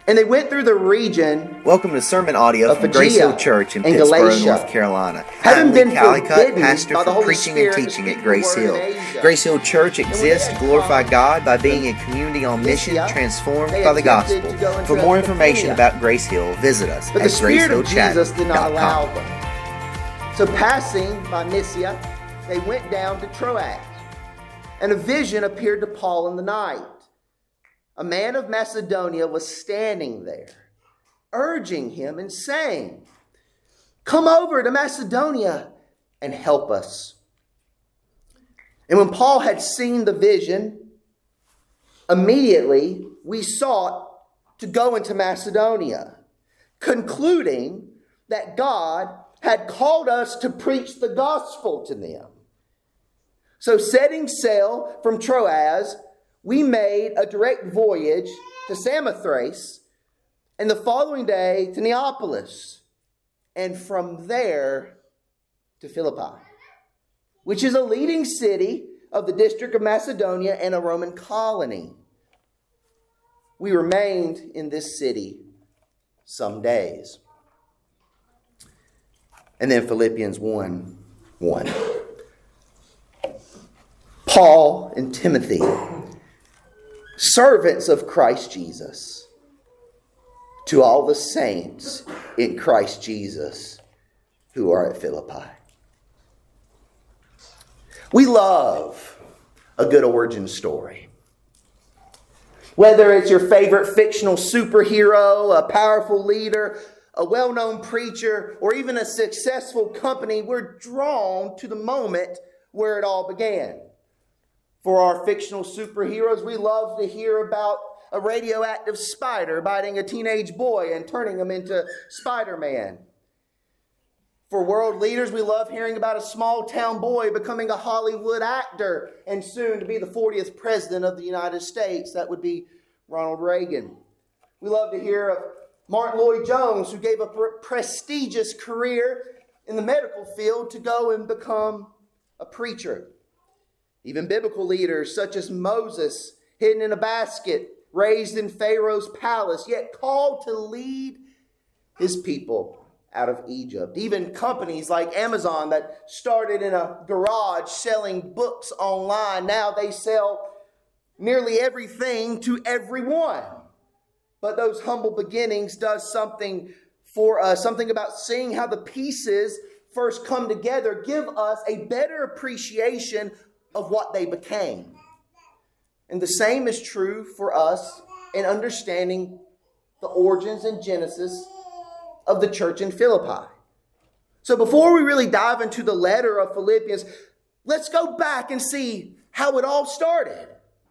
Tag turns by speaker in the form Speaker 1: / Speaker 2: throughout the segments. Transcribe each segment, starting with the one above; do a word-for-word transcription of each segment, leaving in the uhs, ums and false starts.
Speaker 1: And they went through the region.
Speaker 2: Welcome to sermon audio from Grace Hill Church in Pittsburgh,
Speaker 1: Galatia,
Speaker 2: North Carolina.
Speaker 1: having been
Speaker 2: Callicutt,
Speaker 1: forbidden
Speaker 2: pastor
Speaker 1: by the
Speaker 2: for
Speaker 1: Holy
Speaker 2: preaching
Speaker 1: Spirit
Speaker 2: and
Speaker 1: to
Speaker 2: teaching
Speaker 1: speak
Speaker 2: at
Speaker 1: the
Speaker 2: Grace
Speaker 1: word
Speaker 2: Hill.
Speaker 1: in Asia.
Speaker 2: Grace Hill Church exists to
Speaker 1: had
Speaker 2: glorify
Speaker 1: come
Speaker 2: God by
Speaker 1: to
Speaker 2: being a community on mission,
Speaker 1: Mysia,
Speaker 2: transformed
Speaker 1: they
Speaker 2: by the
Speaker 1: attempted
Speaker 2: gospel.
Speaker 1: to go into
Speaker 2: For more information
Speaker 1: Bithynia.
Speaker 2: about Grace Hill, visit us
Speaker 1: But
Speaker 2: at
Speaker 1: the Spirit of
Speaker 2: gracehillchat
Speaker 1: Jesus did not
Speaker 2: dot
Speaker 1: allow
Speaker 2: com.
Speaker 1: them. So passing by Mysia, they went down to Troas. And a vision appeared to Paul in the night. A man of Macedonia was standing there, urging him and saying, "Come over to Macedonia and help us." And when Paul had seen the vision, immediately we sought to go into Macedonia, concluding that God had called us to preach the gospel to them. So setting sail from Troas, we made a direct voyage to Samothrace, and the following day to Neapolis, and from there to Philippi, which is a leading city of the district of Macedonia and a Roman colony. We remained in this city some days. And then Philippians one one. Paul and Timothy, servants of Christ Jesus, to all the saints in Christ Jesus who are at Philippi. We love a good origin story. Whether it's your favorite fictional superhero, a powerful leader, a well-known preacher, or even a successful company, we're drawn to the moment where it all began. For our fictional superheroes, we love to hear about a radioactive spider biting a teenage boy and turning him into Spider-Man. For world leaders, we love hearing about a small town boy becoming a Hollywood actor and soon to be the fortieth president of the United States. That would be Ronald Reagan. We love to hear of Martin Lloyd-Jones, who gave a prestigious career in the medical field to go and become a preacher. Even biblical leaders such as Moses, hidden in a basket, raised in Pharaoh's palace, yet called to lead his people out of Egypt. Even companies like Amazon that started in a garage selling books online, now they sell nearly everything to everyone. But those humble beginnings does something for us, something about seeing how the pieces first come together, give us a better appreciation of what they became. And the same is true for us in understanding the origins and genesis of the church in Philippi. So before we really dive into the letter of Philippians, let's go back and see how it all started.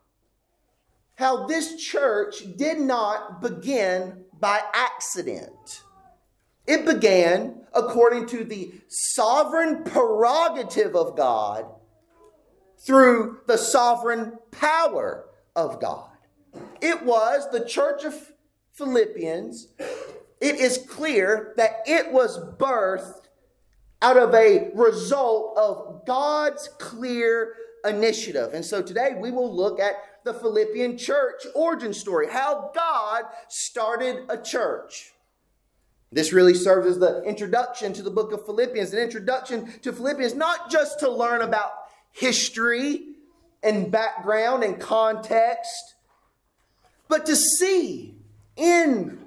Speaker 1: How this church did not begin by accident. It began according to the sovereign prerogative of God through the sovereign power of God. It was the church of Philippians. It is clear that it was birthed out of a result of God's clear initiative. And so today we will look at the Philippian church origin story, how God started a church. This really serves as the introduction to the book of Philippians, an introduction to Philippians, not just to learn about history and background and context, but to see in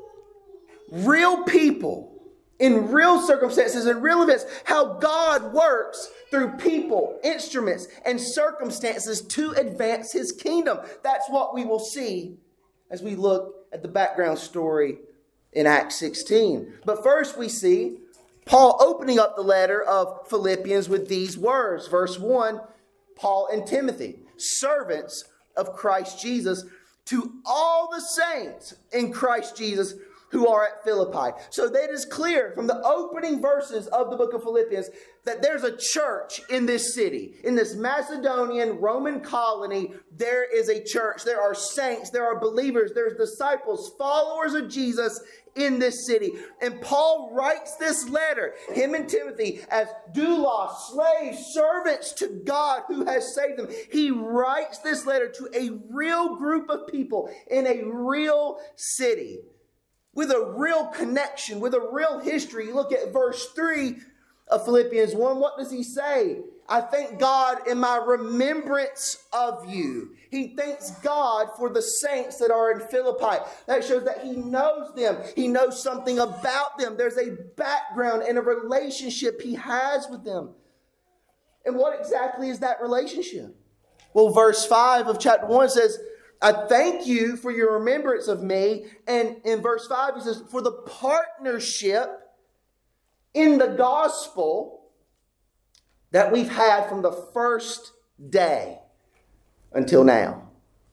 Speaker 1: real people, in real circumstances, in real events, how God works through people, instruments, and circumstances to advance his kingdom. That's what we will see as we look at the background story in Acts sixteen. But first we see Paul opening up the letter of Philippians with these words. Verse one, Paul and Timothy, servants of Christ Jesus, to all the saints in Christ Jesus who are at Philippi. So that is clear from the opening verses of the book of Philippians that there's a church in this city. In this Macedonian Roman colony, there is a church. There are saints, there are believers, there's disciples, followers of Jesus in this city. And Paul writes this letter, him and Timothy, as doulos, slaves, servants to God who has saved them. He writes this letter to a real group of people in a real city, with a real connection, with a real history. You look at verse three of Philippians one. What does he say? I thank God in my remembrance of you. He thanks God for the saints that are in Philippi. That shows that he knows them. He knows something about them. There's a background and a relationship he has with them. And what exactly is that relationship? Well, verse five of chapter one says, I thank you for your remembrance of me. And in verse five, he says, for the partnership in the gospel that we've had from the first day until now.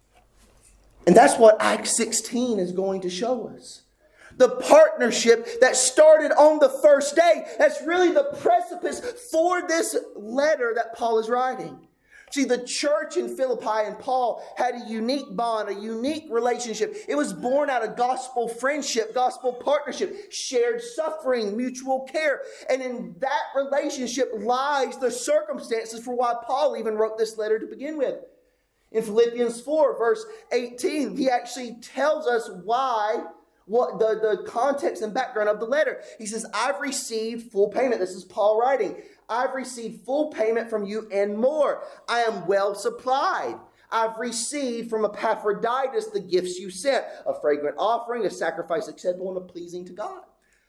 Speaker 1: And that's what Acts sixteen is going to show us. The partnership that started on the first day. That's really the precipice for this letter that Paul is writing. See, the church in Philippi and Paul had a unique bond, a unique relationship. It was born out of gospel friendship, gospel partnership, shared suffering, mutual care. And in that relationship lies the circumstances for why Paul even wrote this letter to begin with. In Philippians four, verse eighteen, he actually tells us why, what the, the context and background of the letter. He says, I've received full payment. This is Paul writing. I've received full payment from you and more. I am well supplied. I've received from Epaphroditus the gifts you sent, a fragrant offering, a sacrifice acceptable and pleasing to God.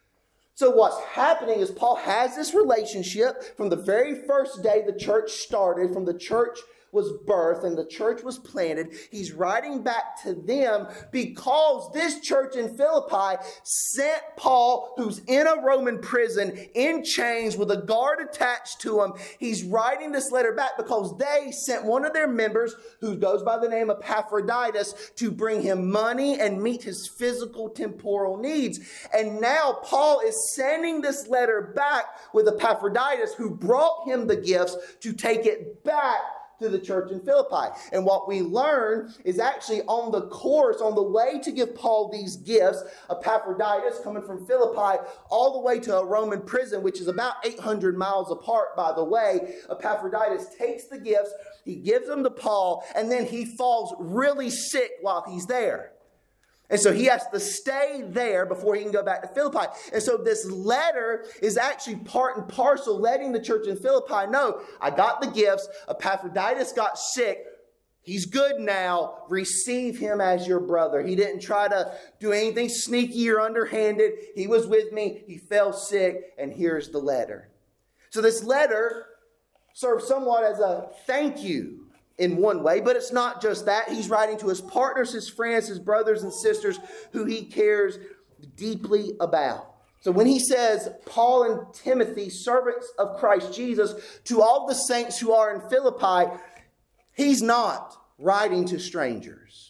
Speaker 1: So what's happening is Paul has this relationship from the very first day the church started, from the church was birthed and the church was planted. He's writing back to them because this church in Philippi sent Paul, who's in a Roman prison, in chains with a guard attached to him. He's writing this letter back because they sent one of their members, who goes by the name of Epaphroditus, to bring him money and meet his physical temporal needs. And now Paul is sending this letter back with Epaphroditus, who brought him the gifts, to take it back to the church in Philippi. And what we learn is actually on the course, on the way to give Paul these gifts, Epaphroditus coming from Philippi all the way to a Roman prison, which is about eight hundred miles apart, by the way. Epaphroditus takes the gifts, he gives them to Paul, and then he falls really sick while he's there. And so he has to stay there before he can go back to Philippi. And so this letter is actually part and parcel letting the church in Philippi know, I got the gifts. Epaphroditus got sick. He's good now. Receive him as your brother. He didn't try to do anything sneaky or underhanded. He was with me. He fell sick. And here's the letter. So this letter serves somewhat as a thank you in one way, but it's not just that. He's writing to his partners, his friends, his brothers and sisters who he cares deeply about. So when he says, Paul and Timothy, servants of Christ Jesus, to all the saints who are in Philippi, he's not writing to strangers.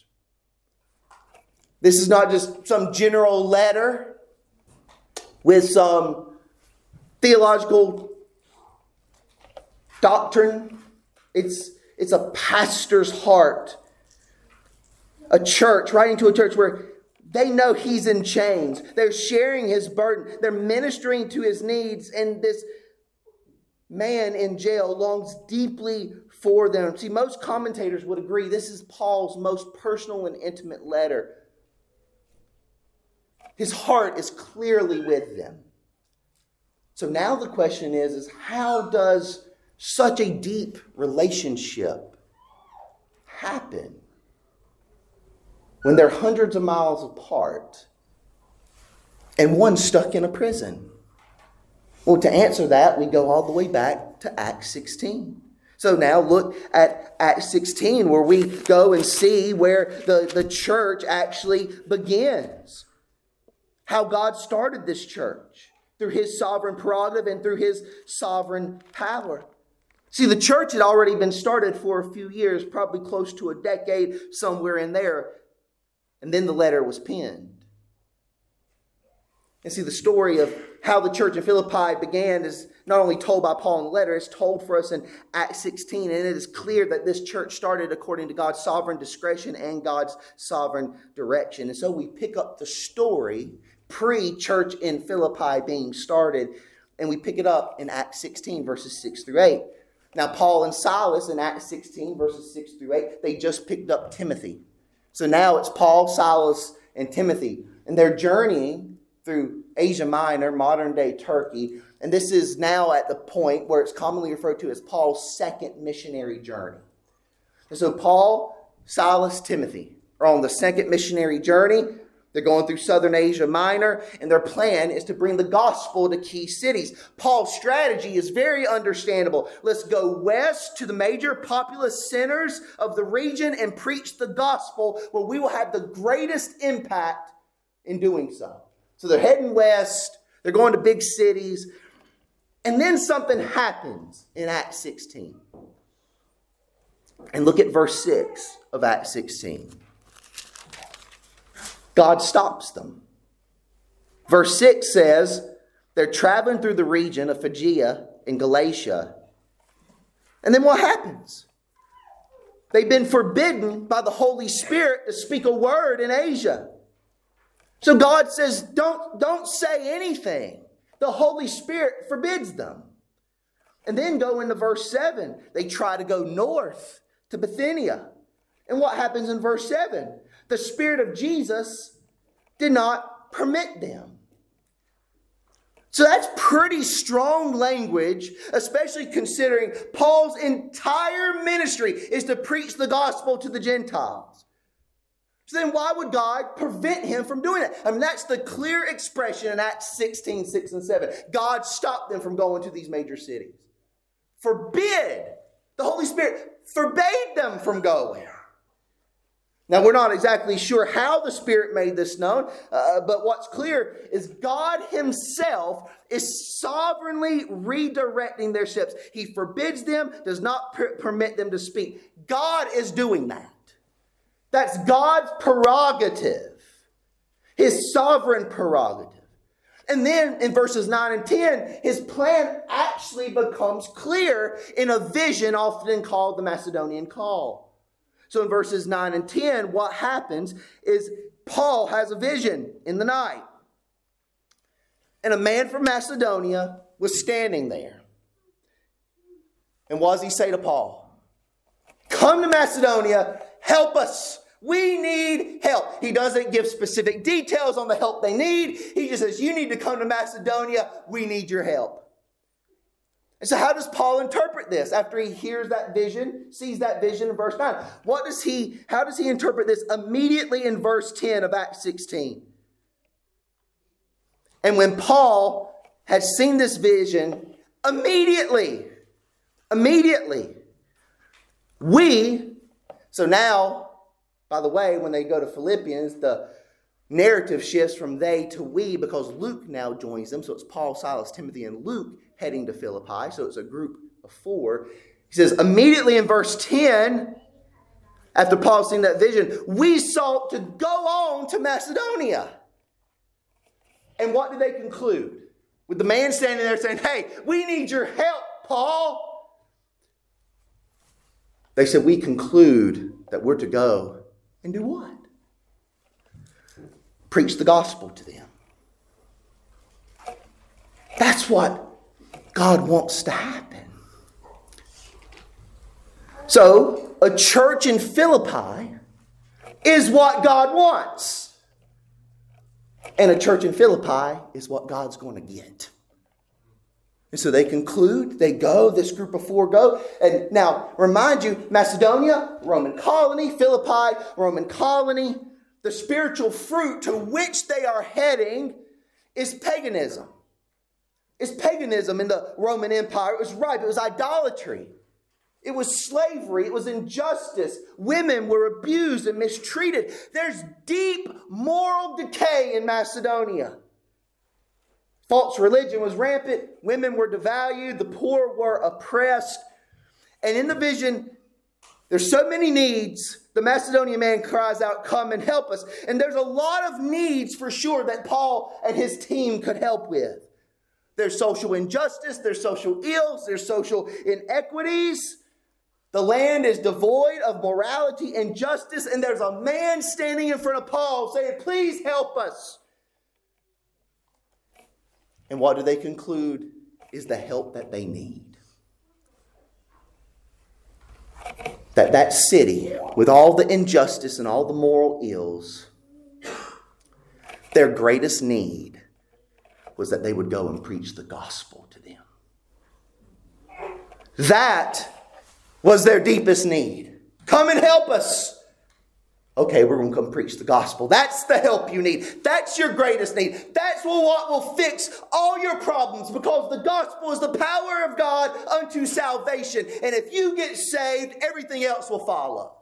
Speaker 1: This is not just some general letter with some theological doctrine. It's It's a pastor's heart. A church, writing to a church where they know he's in chains. They're sharing his burden. They're ministering to his needs. And this man in jail longs deeply for them. See, most commentators would agree this is Paul's most personal and intimate letter. His heart is clearly with them. So now the question is, is how does such a deep relationship happen when they're hundreds of miles apart and one stuck in a prison? Well, to answer that, we go all the way back to Acts sixteen. So now look at Acts sixteen, where we go and see where the, the church actually begins. How God started this church through his sovereign prerogative and through his sovereign power. See, the church had already been started for a few years, probably close to a decade, somewhere in there. And then the letter was penned. And see, the story of how the church in Philippi began is not only told by Paul in the letter, it's told for us in Acts sixteen. And it is clear that this church started according to God's sovereign discretion and God's sovereign direction. And so we pick up the story pre-church in Philippi being started, and we pick it up in Acts sixteen, verses six through eight. Now, Paul and Silas in Acts sixteen, verses six through eight, they just picked up Timothy. So now it's Paul, Silas, and Timothy. And they're journeying through Asia Minor, modern-day Turkey. And this is now at the point where it's commonly referred to as Paul's second missionary journey. And so Paul, Silas, Timothy are on the second missionary journey. They're going through southern Asia Minor, and their plan is to bring the gospel to key cities. Paul's strategy is very understandable. Let's go west to the major populous centers of the region and preach the gospel where we will have the greatest impact in doing so. So they're heading west. They're going to big cities. And then something happens in Acts sixteen. And look at verse six of Acts sixteen. God stops them. Verse six says they're traveling through the region of Phrygia and Galatia. And then what happens? They've been forbidden by the Holy Spirit to speak a word in Asia. So God says, don't, don't say anything. The Holy Spirit forbids them. And then go into verse seven. They try to go north to Bithynia. And what happens in verse seven? The Spirit of Jesus did not permit them. So that's pretty strong language, especially considering Paul's entire ministry is to preach the gospel to the Gentiles. So then why would God prevent him from doing it? I mean, that's the clear expression in Acts sixteen, six and seven. God stopped them from going to these major cities. Forbid. The Holy Spirit forbade them from going. Now, we're not exactly sure how the Spirit made this known, uh, but what's clear is God himself is sovereignly redirecting their steps. He forbids them, does not per- permit them to speak. God is doing that. That's God's prerogative, his sovereign prerogative. And then in verses nine and ten, his plan actually becomes clear in a vision often called the Macedonian Call. So in verses nine and ten, what happens is Paul has a vision in the night. And a man from Macedonia was standing there. And what does he say to Paul? Come to Macedonia, help us. We need help. He doesn't give specific details on the help they need. He just says, you need to come to Macedonia. We need your help. And so how does Paul interpret this after he hears that vision, sees that vision in verse nine? What does he, how does he interpret this immediately in verse ten of Acts sixteen? And when Paul had seen this vision, immediately, immediately, we, so now, by the way, when they go to Philippians, the narrative shifts from they to we because Luke now joins them. So it's Paul, Silas, Timothy, and Luke heading to Philippi. So it's a group of four. He says, immediately in verse ten, after Paul seen that vision, we sought to go on to Macedonia. And what did they conclude? With the man standing there saying, hey, we need your help, Paul. They said, we conclude that we're to go and do what? Preach the gospel to them. That's what God wants to happen. So, a church in Philippi is what God wants. And a church in Philippi is what God's going to get. And so they conclude, they go, this group of four go. And now, remind you, Macedonia, Roman colony, Philippi, Roman colony. The spiritual fruit to which they are heading is paganism. It's paganism in the Roman Empire. It was ripe. It was idolatry. It was slavery. It was injustice. Women were abused and mistreated. There's deep moral decay in Macedonia. False religion was rampant. Women were devalued. The poor were oppressed. And in the vision, There's so many needs. The Macedonian man cries out, come and help us. And there's a lot of needs for sure that Paul and his team could help with. There's social injustice, there's social ills, there's social inequities. The land is devoid of morality and justice, and there's a man standing in front of Paul saying, please help us. And what do they conclude is the help that they need? That that city, with all the injustice and all the moral ills, their greatest need was that they would go and preach the gospel to them. That was their deepest need. Come and help us. Okay, we're going to come preach the gospel. That's the help you need. That's your greatest need. That's what will fix all your problems, because the gospel is the power of God unto salvation. And if you get saved, everything else will follow.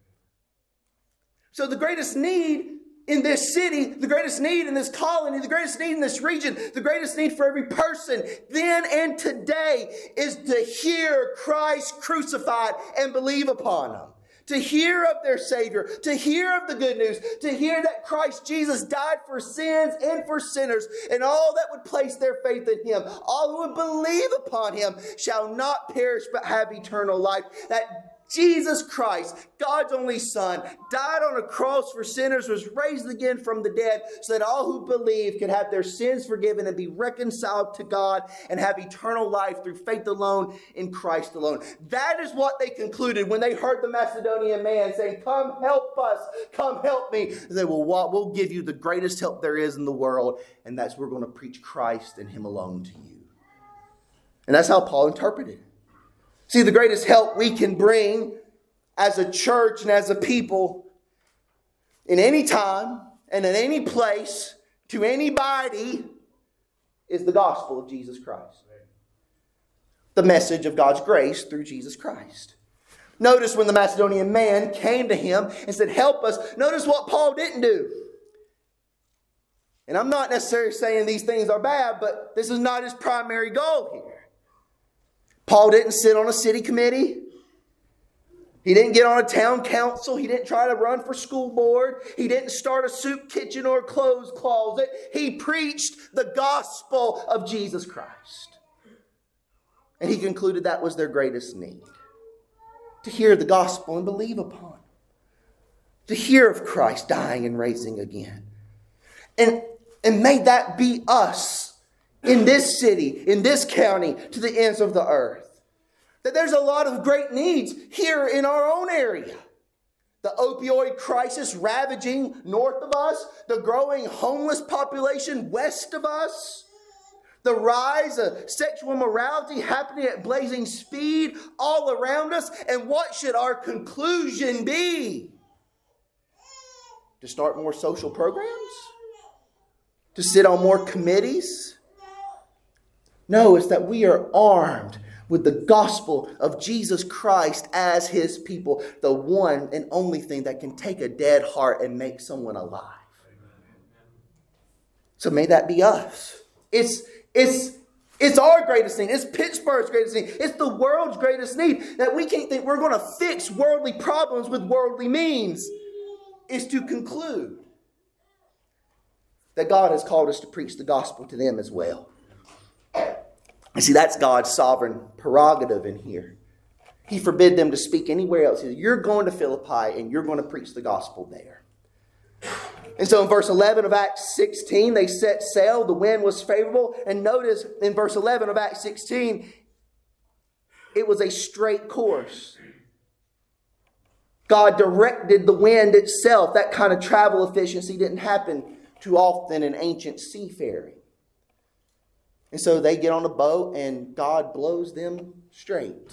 Speaker 1: So the greatest need in this city, the greatest need in this colony, the greatest need in this region, the greatest need for every person then and today is to hear Christ crucified and believe upon him. To hear of their Savior, to hear of the good news, to hear that Christ Jesus died for sins and for sinners, and all that would place their faith in him, all who would believe upon him, shall not perish but have eternal life. That Jesus Christ, God's only Son, died on a cross for sinners, was raised again from the dead, so that all who believe could have their sins forgiven and be reconciled to God and have eternal life through faith alone in Christ alone. That is what they concluded when they heard the Macedonian man saying, come help us, come help me. They said, well, what? We'll give you the greatest help there is in the world, and that's we're going to preach Christ and him alone to you. And that's how Paul interpreted it. See, the greatest help we can bring as a church and as a people in any time and in any place to anybody is the gospel of Jesus Christ. The message of God's grace through Jesus Christ. Notice when the Macedonian man came to him and said, help us. Notice what Paul didn't do. And I'm not necessarily saying these things are bad, but this is not his primary goal here. Paul didn't sit on a city committee. He didn't get on a town council. He didn't try to run for school board. He didn't start a soup kitchen or a clothes closet. He preached the gospel of Jesus Christ. And he concluded that was their greatest need. To hear the gospel and believe upon it. To hear of Christ dying and raising again. And, and may that be us. In this city, in this county, to the ends of the earth. That there's a lot of great needs here in our own area. The opioid crisis ravaging north of us. The growing homeless population west of us. The rise of sexual immorality happening at blazing speed all around us. And what should our conclusion be? To start more social programs? To sit on more committees? No, it's that we are armed with the gospel of Jesus Christ as his people. The one and only thing that can take a dead heart and make someone alive. So may that be us. It's, it's, it's our greatest need. It's Pittsburgh's greatest need. It's the world's greatest need. That we can't think we're going to fix worldly problems with worldly means. Is to conclude that God has called us to preach the gospel to them as well. And see, that's God's sovereign prerogative in here. He forbid them to speak anywhere else. He said, you're going to Philippi and you're going to preach the gospel there. And so in verse eleven of Acts sixteen, they set sail. The wind was favorable. And notice in verse eleven of Acts sixteen, it was a straight course. God directed the wind itself. That kind of travel efficiency didn't happen too often in ancient seafaring. And so they get on a boat and God blows them straight.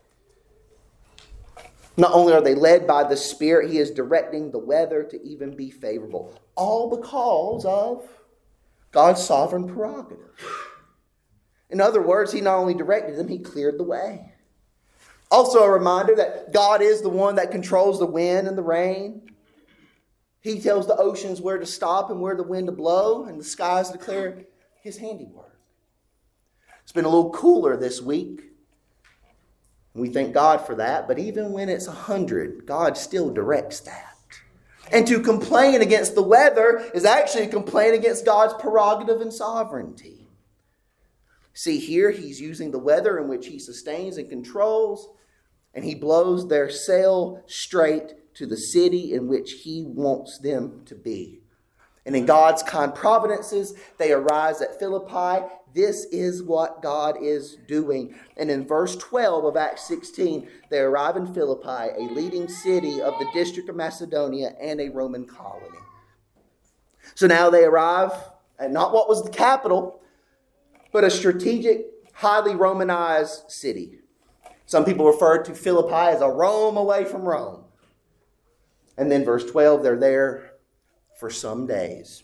Speaker 1: Not only are they led by the Spirit, he is directing the weather to even be favorable. All because of God's sovereign prerogative. In other words, he not only directed them, he cleared the way. Also a reminder that God is the one that controls the wind and the rain. He tells the oceans where to stop and where the wind to blow, and the skies declare his handiwork. It's been a little cooler this week. We thank God for that, but even when it's a hundred, God still directs that. And to complain against the weather is actually a complaint against God's prerogative and sovereignty. See, here he's using the weather in which he sustains and controls, and he blows their sail straight to the city in which he wants them to be. And in God's kind providences, they arise at Philippi. This is what God is doing. And in verse twelve of Acts sixteen, they arrive in Philippi, a leading city of the district of Macedonia and a Roman colony. So now they arrive at not what was the capital, but a strategic, highly Romanized city. Some people refer to Philippi as a Rome away from Rome. And then verse twelve, they're there for some days.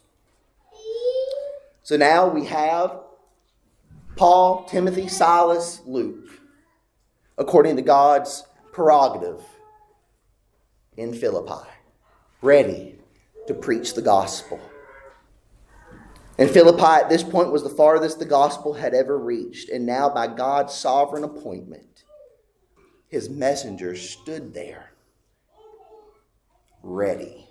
Speaker 1: So now we have Paul, Timothy, Silas, Luke, according to God's prerogative, in Philippi, ready to preach the gospel. And Philippi at this point was the farthest the gospel had ever reached. And now by God's sovereign appointment, his messengers stood there, ready.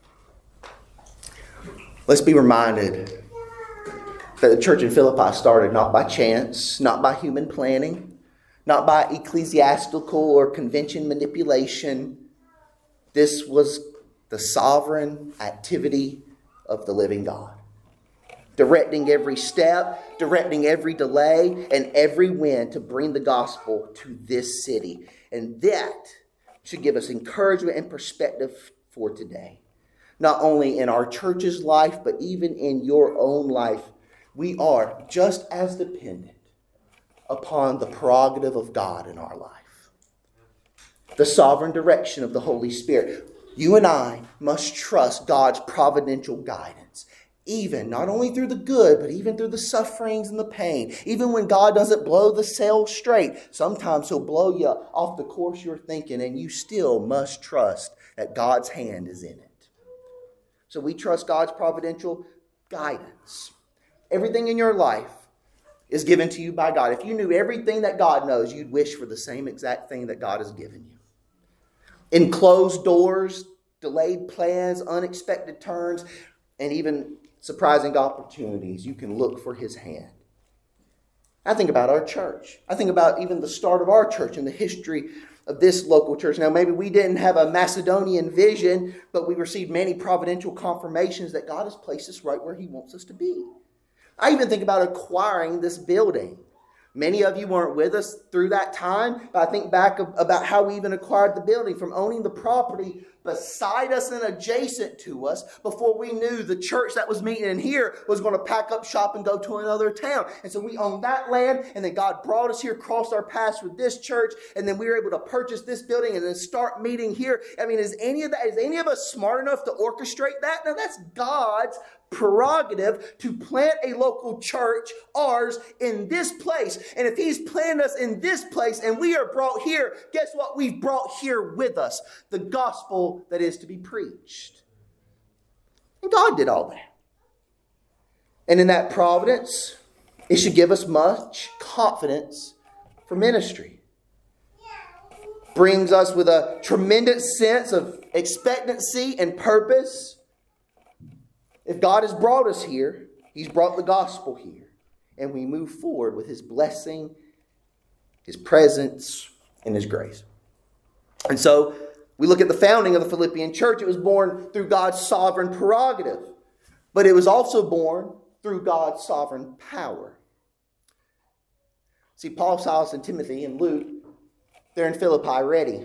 Speaker 1: Let's be reminded that the church in Philippi started not by chance, not by human planning, not by ecclesiastical or convention manipulation. This was the sovereign activity of the living God, directing every step, directing every delay, and every wind to bring the gospel to this city. And that should give us encouragement and perspective for today. Not only in our church's life, but even in your own life, we are just as dependent upon the prerogative of God in our life. The sovereign direction of the Holy Spirit. You and I must trust God's providential guidance. Even, not only through the good, but even through the sufferings and the pain. Even when God doesn't blow the sail straight, sometimes he'll blow you off the course you're thinking, and you still must trust that God's hand is in it. So we trust God's providential guidance. Everything in your life is given to you by God. If you knew everything that God knows, you'd wish for the same exact thing that God has given you. In closed doors, delayed plans, unexpected turns, and even surprising opportunities, you can look for his hand. I think about our church. I think about even the start of our church and the history of this local church. Now, maybe we didn't have a Macedonian vision, but we received many providential confirmations that God has placed us right where he wants us to be. I even think about acquiring this building. Many of you weren't with us through that time, but I think back about how we even acquired the building, from owning the property beside us and adjacent to us before we knew the church that was meeting in here was going to pack up shop and go to another town. And so we owned that land, and then God brought us here, crossed our paths with this church, and then we were able to purchase this building and then start meeting here. I mean, is any of that, is any of us smart enough to orchestrate that? No, that's God's prerogative to plant a local church, ours, in this place. And if he's planted us in this place and we are brought here, guess what we've brought here with us? The gospel that is to be preached. And God did all that. And in that providence, it should give us much confidence for ministry. Brings us with a tremendous sense of expectancy and purpose. If God has brought us here, he's brought the gospel here. And we move forward with his blessing, his presence, and his grace. And so we look at the founding of the Philippian church. It was born through God's sovereign prerogative. But it was also born through God's sovereign power. See, Paul, Silas, and Timothy, and Luke, they're in Philippi ready.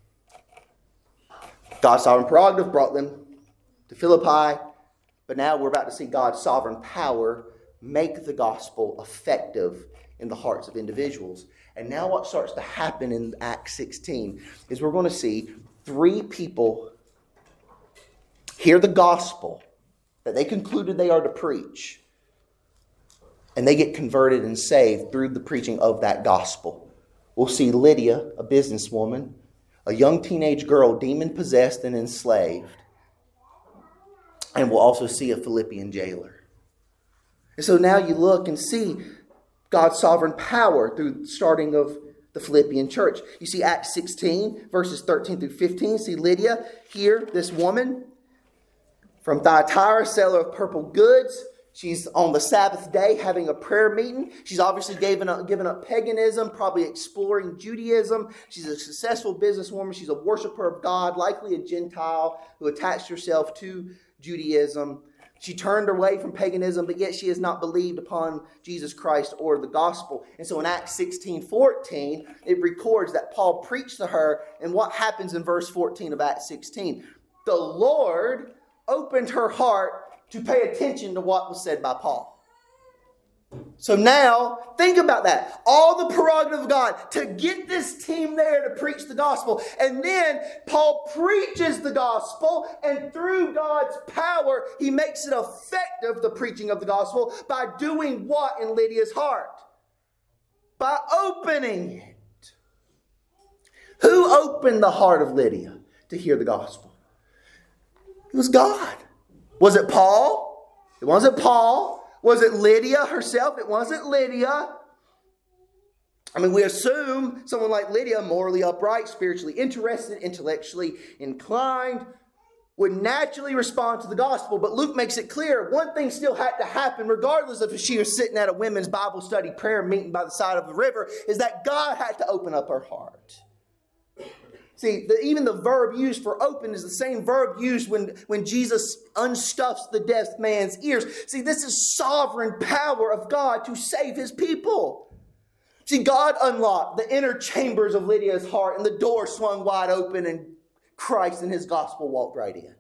Speaker 1: God's sovereign prerogative brought them to Philippi. But now we're about to see God's sovereign power make the gospel effective in the hearts of individuals. And now what starts to happen in Acts sixteen is we're going to see three people hear the gospel that they concluded they are to preach. And they get converted and saved through the preaching of that gospel. We'll see Lydia, a businesswoman, a young teenage girl demon-possessed and enslaved. And we'll also see a Philippian jailer. And so now you look and see God's sovereign power through the starting of the Philippian church. You see Acts sixteen, verses thirteen through fifteen. See Lydia here, this woman from Thyatira, seller of purple goods. She's on the Sabbath day having a prayer meeting. She's obviously given up, given up paganism, probably exploring Judaism. She's a successful businesswoman. She's a worshiper of God, likely a Gentile who attached herself to Judaism. She turned away from paganism, but yet she has not believed upon Jesus Christ or the gospel. And so in Acts sixteen fourteen, it records that Paul preached to her. And what happens in verse fourteen of Acts sixteen? The Lord opened her heart to pay attention to what was said by Paul. So now, think about that. All the prerogative of God to get this team there to preach the gospel. And then Paul preaches the gospel, and through God's power, he makes it effective, the preaching of the gospel, by doing what in Lydia's heart? By opening it. Who opened the heart of Lydia to hear the gospel? It was God. Was it Paul? It wasn't Paul. Was it Lydia herself? It wasn't Lydia. I mean, we assume someone like Lydia, morally upright, spiritually interested, intellectually inclined, would naturally respond to the gospel. But Luke makes it clear one thing still had to happen, regardless of if she was sitting at a women's Bible study prayer meeting by the side of the river, is that God had to open up her heart. See, the, even the verb used for open is the same verb used when, when Jesus unstuffs the deaf man's ears. See, this is sovereign power of God to save his people. See, God unlocked the inner chambers of Lydia's heart, and the door swung wide open, and Christ and his gospel walked right in.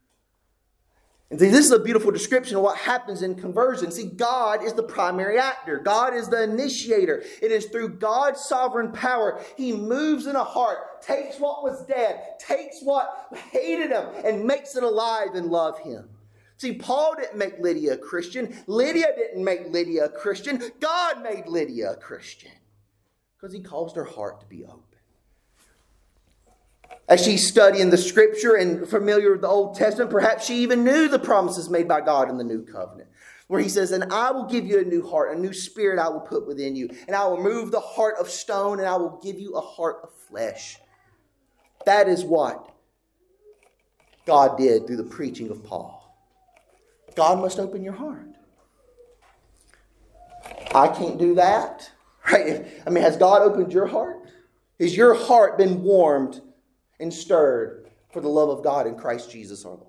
Speaker 1: And see, this is a beautiful description of what happens in conversion. See, God is the primary actor. God is the initiator. It is through God's sovereign power. He moves in a heart, takes what was dead, takes what hated him, and makes it alive and love him. See, Paul didn't make Lydia a Christian. Lydia didn't make Lydia a Christian. God made Lydia a Christian because he caused her heart to be open. As she's studying the scripture and familiar with the Old Testament, perhaps she even knew the promises made by God in the new covenant, where he says, and I will give you a new heart, a new spirit I will put within you, and I will remove the heart of stone, and I will give you a heart of flesh. That is what God did through the preaching of Paul. God must open your heart. I can't do that. Right? I mean, has God opened your heart? Has your heart been warmed and stirred for the love of God in Christ Jesus our Lord?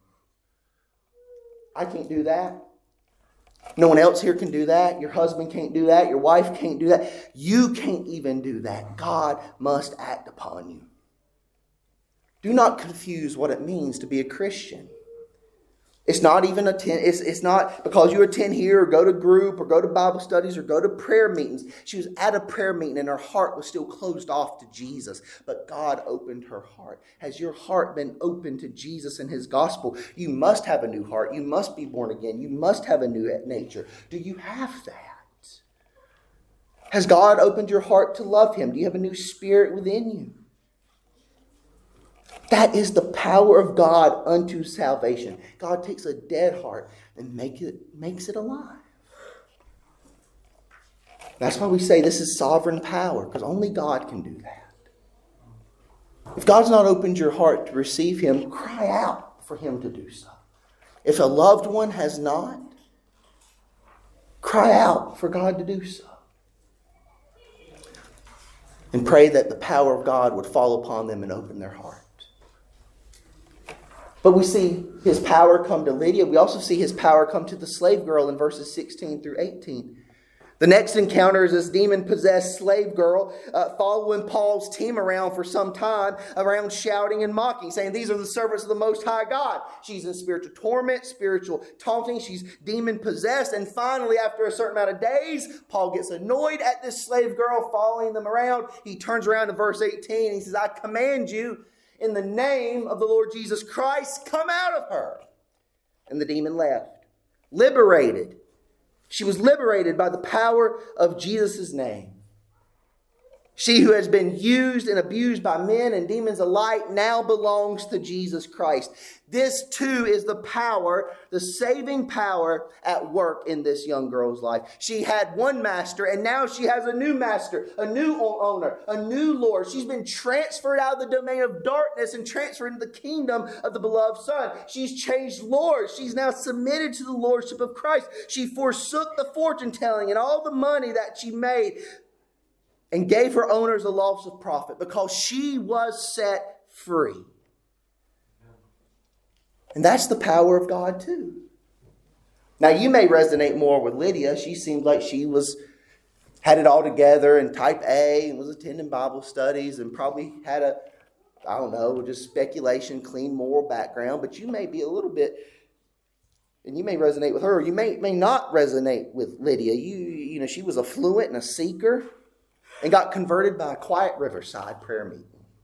Speaker 1: I can't do that. No one else here can do that. Your husband can't do that. Your wife can't do that. You can't even do that. God must act upon you. Do not confuse what it means to be a Christian. It's not even attend. It's, it's not because you attend here or go to group or go to Bible studies or go to prayer meetings. She was at a prayer meeting and her heart was still closed off to Jesus. But God opened her heart. Has your heart been open to Jesus and his gospel? You must have a new heart. You must be born again. You must have a new nature. Do you have that? Has God opened your heart to love him? Do you have a new spirit within you? That is the power of God unto salvation. God takes a dead heart and make it, makes it alive. That's why we say this is sovereign power, because only God can do that. If God's not opened your heart to receive him, cry out for him to do so. If a loved one has not, cry out for God to do so. And pray that the power of God would fall upon them and open their heart. But we see his power come to Lydia. We also see his power come to the slave girl in verses sixteen through eighteen. The next encounter is this demon-possessed slave girl uh, following Paul's team around for some time, around shouting and mocking, saying, these are the servants of the Most High God. She's in spiritual torment, spiritual taunting. She's demon-possessed. And finally, after a certain amount of days, Paul gets annoyed at this slave girl following them around. He turns around to verse eighteen and he says, I command you, in the name of the Lord Jesus Christ, come out of her. And the demon left. Liberated. She was liberated by the power of Jesus' name. She who has been used and abused by men and demons alike now belongs to Jesus Christ. This too is the power, the saving power at work in this young girl's life. She had one master and now she has a new master, a new owner, a new Lord. She's been transferred out of the domain of darkness and transferred into the kingdom of the beloved Son. She's changed Lord. She's now submitted to the Lordship of Christ. She forsook the fortune telling and all the money that she made and gave her owners a loss of profit because she was set free. And that's the power of God too. Now you may resonate more with Lydia. She seemed like she was had it all together and type A and was attending Bible studies and probably had a, I don't know, just speculation, clean moral background. But you may be a little bit, and you may resonate with her. Or you may, may not resonate with Lydia. You, you know, she was affluent and a seeker, and got converted by a quiet riverside prayer meeting.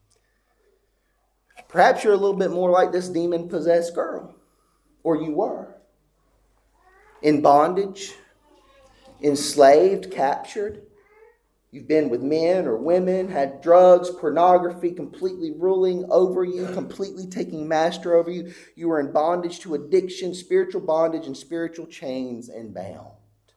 Speaker 1: Perhaps you're a little bit more like this demon-possessed girl. Or you were. In bondage, enslaved, captured. You've been with men or women, had drugs, pornography completely ruling over you, completely taking master over you. You were in bondage to addiction, spiritual bondage, and spiritual chains and bound.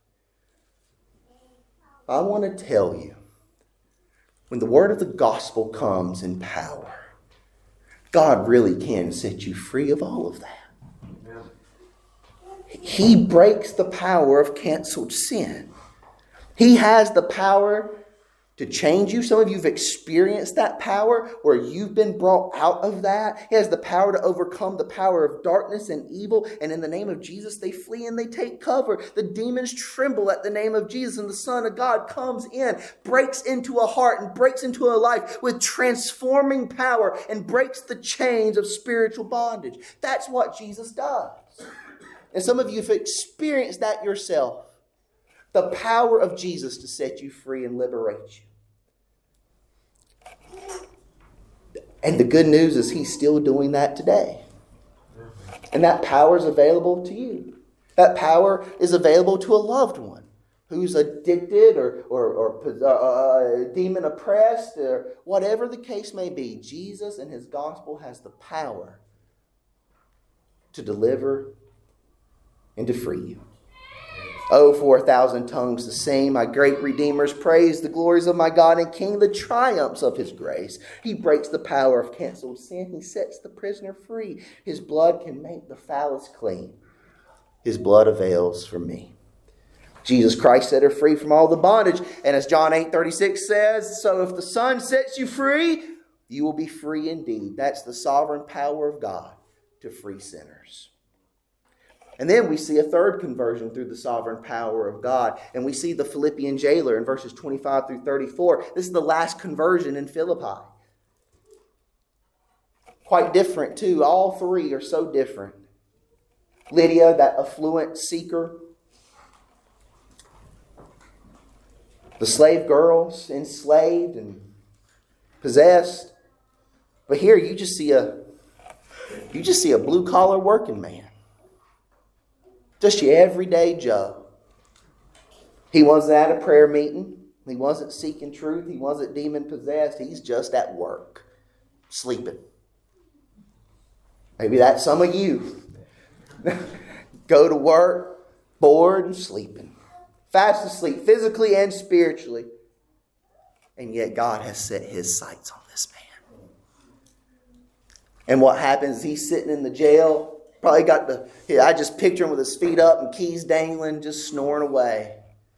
Speaker 1: I want to tell you, when the word of the gospel comes in power, God really can set you free of all of that. Amen. He breaks the power of canceled sin. He has the power to change you. Some of you have experienced that power where you've been brought out of that. He has the power to overcome the power of darkness and evil. And in the name of Jesus, they flee and they take cover. The demons tremble at the name of Jesus. And the Son of God comes in, breaks into a heart and breaks into a life with transforming power and breaks the chains of spiritual bondage. That's what Jesus does. And some of you have experienced that yourself. The power of Jesus to set you free and liberate you. And the good news is He's still doing that today. And that power is available to you. That power is available to a loved one who's addicted or, or, or uh, demon oppressed or whatever the case may be. Jesus and His gospel has the power to deliver and to free you. Oh, for a thousand tongues to sing my great Redeemer's praise, the glories of my God and King, the triumphs of His grace. He breaks the power of canceled sin. He sets the prisoner free. His blood can make the foulest clean. His blood avails for me. Jesus Christ set her free from all the bondage. And as John eight thirty-six says, so if the Son sets you free, you will be free indeed. That's the sovereign power of God to free sinners. And then we see a third conversion through the sovereign power of God. And we see the Philippian jailer in verses twenty-five through thirty-four. This is the last conversion in Philippi. Quite different too. All three are so different. Lydia, that affluent seeker. The slave girls, enslaved and possessed. But here you just see a, you just see a blue-collar working man. Just your everyday Joe. He wasn't at a prayer meeting. He wasn't seeking truth. He wasn't demon-possessed. He's just at work, sleeping. Maybe that's some of you. Go to work, bored and sleeping. Fast asleep, physically and spiritually. And yet God has set His sights on this man. And what happens, he's sitting in the jail. Probably got the, yeah, I just picture him with his feet up and keys dangling, just snoring away.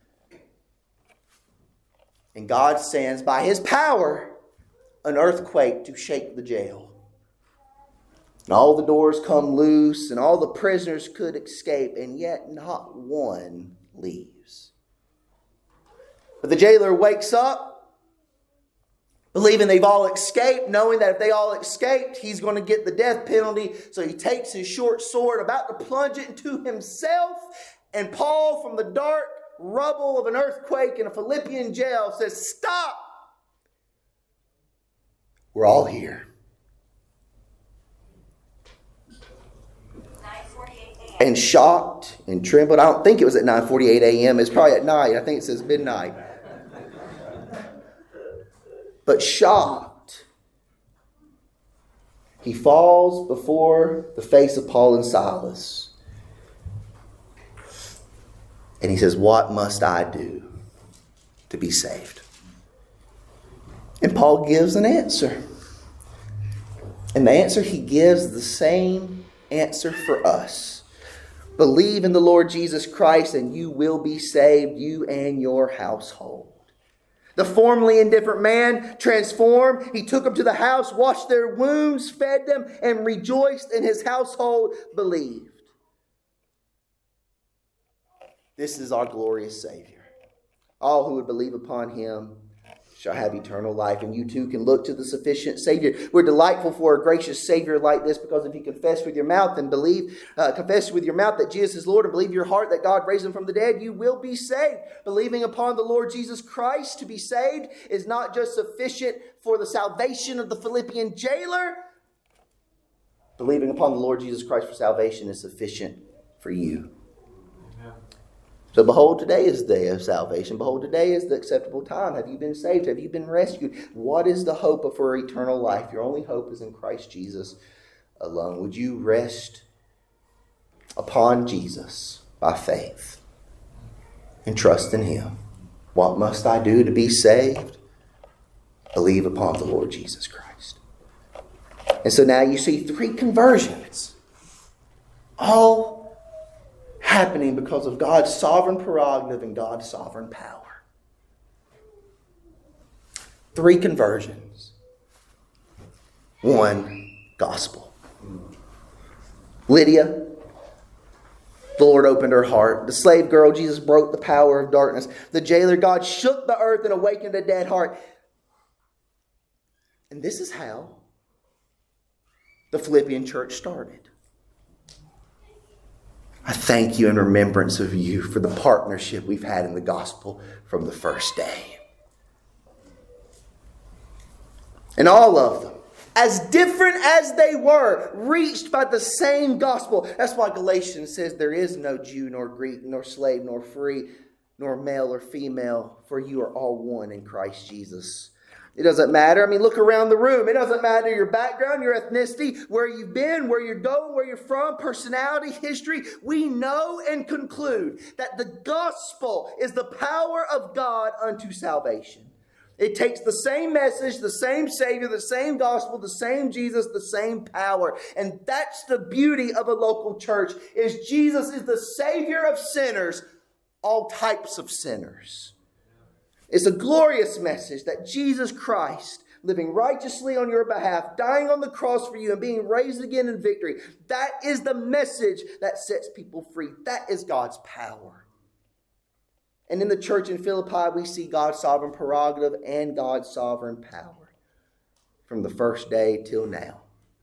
Speaker 1: And God sends, by His power, an earthquake to shake the jail. And all the doors come loose and all the prisoners could escape, and yet not one leaves. But the jailer wakes up, believing they've all escaped, knowing that if they all escaped, he's going to get the death penalty. So he takes his short sword, about to plunge it into himself. And Paul, from the dark rubble of an earthquake in a Philippian jail, says, "Stop! We're all here." And shocked and trembled. I don't think it was at nine forty-eight a.m. It's probably at night. I think it says midnight. but shocked, he falls before the face of Paul and Silas. And he says, "What must I do to be saved?" And Paul gives an answer. And the answer he gives is the same answer for us. Believe in the Lord Jesus Christ and you will be saved, you and your household. The formerly indifferent man transformed. He took them to the house, washed their wounds, fed them, and rejoiced, and his household believed. This is our glorious Savior. All who would believe upon him shall have eternal life. And you too can look to the sufficient Savior. We're delightful for a gracious Savior like this, because if you confess with your mouth and believe, uh, confess with your mouth that Jesus is Lord, and believe in your heart that God raised him from the dead, you will be saved. Believing upon the Lord Jesus Christ to be saved is not just sufficient for the salvation of the Philippian jailer. Believing upon the Lord Jesus Christ for salvation is sufficient for you. So behold, today is the day of salvation. Behold, today is the acceptable time. Have you been saved? Have you been rescued? What is the hope for eternal life? Your only hope is in Christ Jesus alone. Would you rest upon Jesus by faith and trust in him? What must I do to be saved? Believe upon the Lord Jesus Christ. And so now you see three conversions. All happening because of God's sovereign prerogative and God's sovereign power. Three conversions. One gospel. Lydia, the Lord opened her heart. The slave girl, Jesus broke the power of darkness. The jailer, God shook the earth and awakened a dead heart. And this is how the Philippian church started. I thank you in remembrance of you for the partnership we've had in the gospel from the first day. And all of them, as different as they were, reached by the same gospel. That's why Galatians says there is no Jew nor Greek, nor slave nor free, nor male or female, for you are all one in Christ Jesus. It doesn't matter. I mean, look around the room. It doesn't matter your background, your ethnicity, where you've been, where you're going, where you're from, personality, history. We know and conclude that the gospel is the power of God unto salvation. It takes the same message, the same Savior, the same gospel, the same Jesus, the same power. And that's the beauty of a local church, is Jesus is the Savior of sinners, all types of sinners. It's a glorious message that Jesus Christ, living righteously on your behalf, dying on the cross for you and being raised again in victory, that is the message that sets people free. That is God's power. And in the church in Philippi, we see God's sovereign prerogative and God's sovereign power from the first day till now.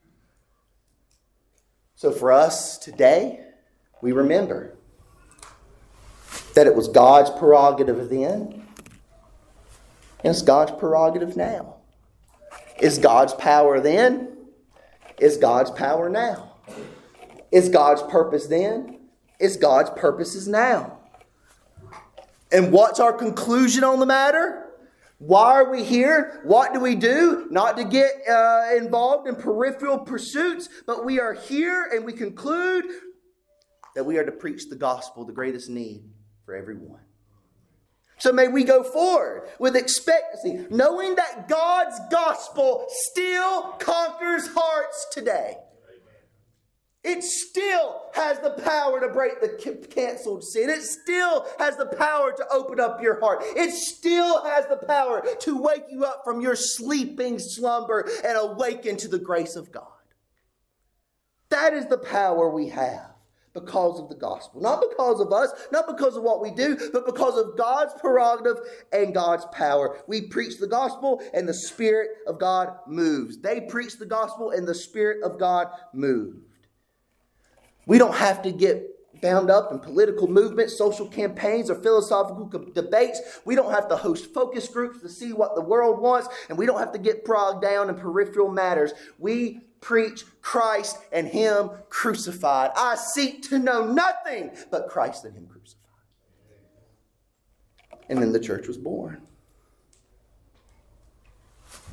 Speaker 1: So for us today, we remember that it was God's prerogative then, and it's God's prerogative now. Is God's power then? Is God's power now? Is God's purpose then? Is God's purposes now? And what's our conclusion on the matter? Why are we here? What do we do? Not to get uh, involved in peripheral pursuits, but we are here and we conclude that we are to preach the gospel, the greatest need for everyone. So may we go forward with expectancy, knowing that God's gospel still conquers hearts today. It still has the power to break the canceled sin. It still has the power to open up your heart. It still has the power to wake you up from your sleeping slumber and awaken to the grace of God. That is the power we have. Because of the gospel. Not because of us, not because of what we do, but because of God's prerogative and God's power. We preach the gospel and the Spirit of God moves. They preached the gospel and the Spirit of God moved. We don't have to get bound up in political movements, social campaigns, or philosophical debates. We don't have to host focus groups to see what the world wants, and we don't have to get bogged down in peripheral matters. We preach Christ and Him crucified. I seek to know nothing but Christ and Him crucified. And then the church was born.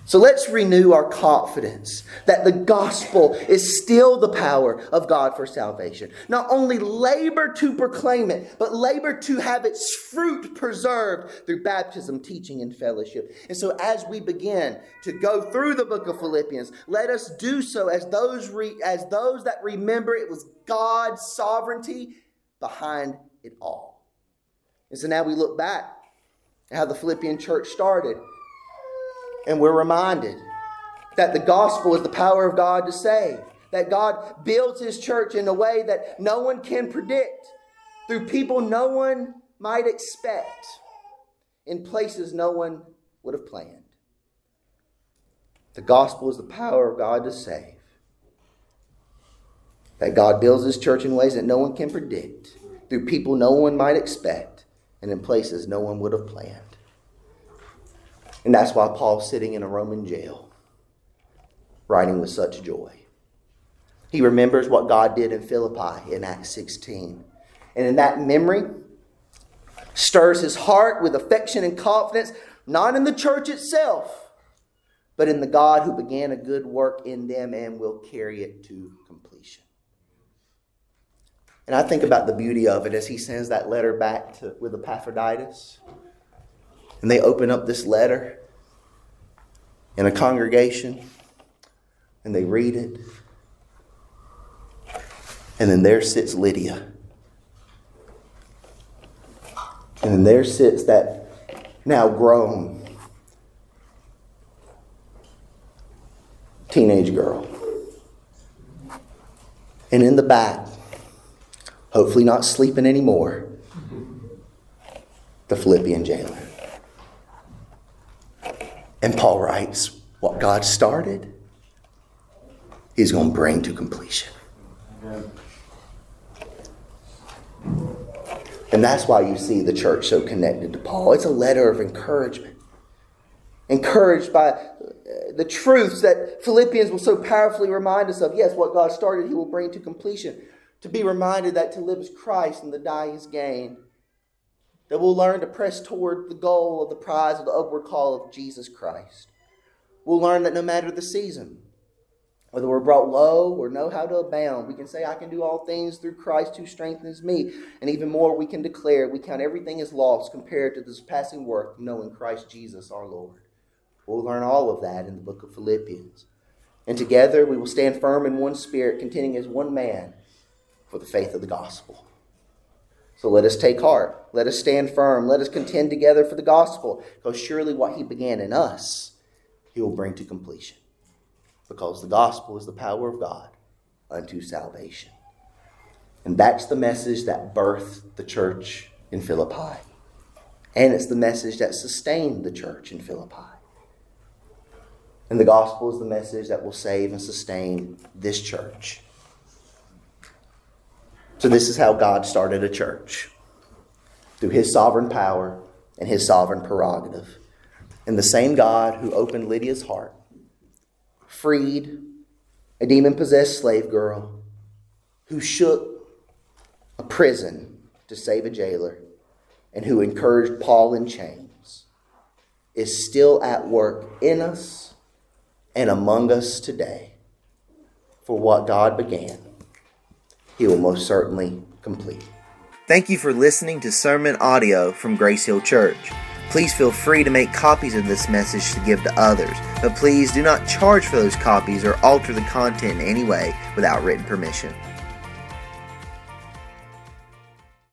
Speaker 1: So let's renew our confidence that the gospel is still the power of God for salvation. Not only labor to proclaim it, but labor to have its fruit preserved through baptism, teaching, and fellowship. And so as we begin to go through the book of Philippians, let us do so as those, re- as those that remember it was God's sovereignty behind it all. And so now we look back at how the Philippian church started. And we're reminded that the gospel is the power of God to save. That God builds His church in a way that no one can predict. Through people no one might expect. In places no one would have planned. The gospel is the power of God to save. That God builds His church in ways that no one can predict. Through people no one might expect. And in places no one would have planned. And that's why Paul's sitting in a Roman jail, writing with such joy. He remembers what God did in Philippi in Acts sixteen. And in that memory, stirs his heart with affection and confidence, not in the church itself, but in the God who began a good work in them and will carry it to completion. And I think about the beauty of it as he sends that letter back to, with Epaphroditus. And they open up this letter in a congregation and they read it. And then there sits Lydia. And then there sits that now grown teenage girl. And in the back, hopefully not sleeping anymore, the Philippian jailer. And Paul writes, what God started, He's going to bring to completion. Amen. And that's why you see the church so connected to Paul. It's a letter of encouragement. Encouraged by the truths that Philippians will so powerfully remind us of. Yes, what God started, He will bring to completion. To be reminded that to live is Christ and to die is gain. That we'll learn to press toward the goal of the prize of the upward call of Jesus Christ. We'll learn that no matter the season, whether we're brought low or know how to abound, we can say, I can do all things through Christ who strengthens me. And even more, we can declare, we count everything as lost compared to this passing worth of knowing Christ Jesus our Lord. We'll learn all of that in the book of Philippians. And together we will stand firm in one spirit, contending as one man for the faith of the gospel. So let us take heart. Let us stand firm. Let us contend together for the gospel. Because surely what He began in us, He will bring to completion. Because the gospel is the power of God unto salvation. And that's the message that birthed the church in Philippi. And it's the message that sustained the church in Philippi. And the gospel is the message that will save and sustain this church. So this is how God started a church. Through His sovereign power and His sovereign prerogative. And the same God who opened Lydia's heart, freed a demon-possessed slave girl, who shook a prison to save a jailer, and who encouraged Paul in chains, is still at work in us and among us today. For what God began, He will most certainly complete.
Speaker 2: Thank you for listening to sermon audio from Grace Hill Church. Please feel free to make copies of this message to give to others, but please do not charge for those copies or alter the content in any way without written permission.